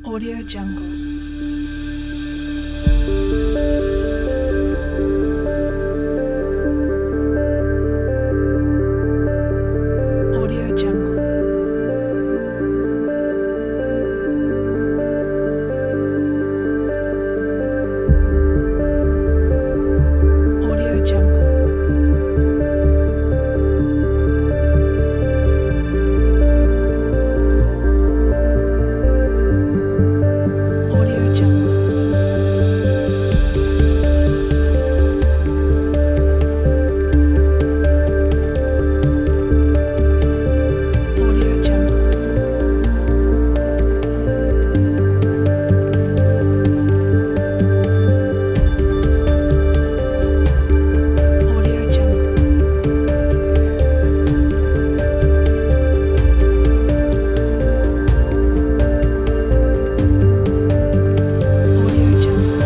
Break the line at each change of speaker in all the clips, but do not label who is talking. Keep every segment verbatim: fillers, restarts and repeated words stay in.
Audio Jungle. Audio Jungle. Audio Jungle. Audio Jungle. Audio Jungle. Audio Jungle. Audio Jungle.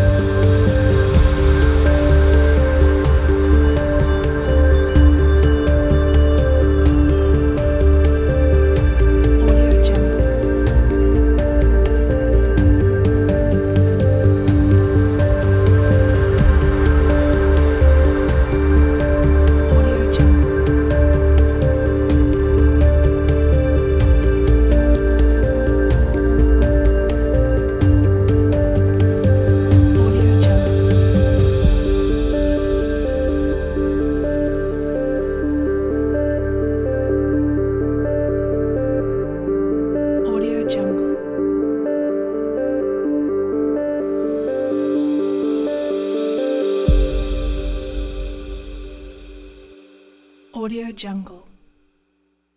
Audio Jungle. Audio Jungle. Audio Jungle. Audio Jungle. Audio Jungle.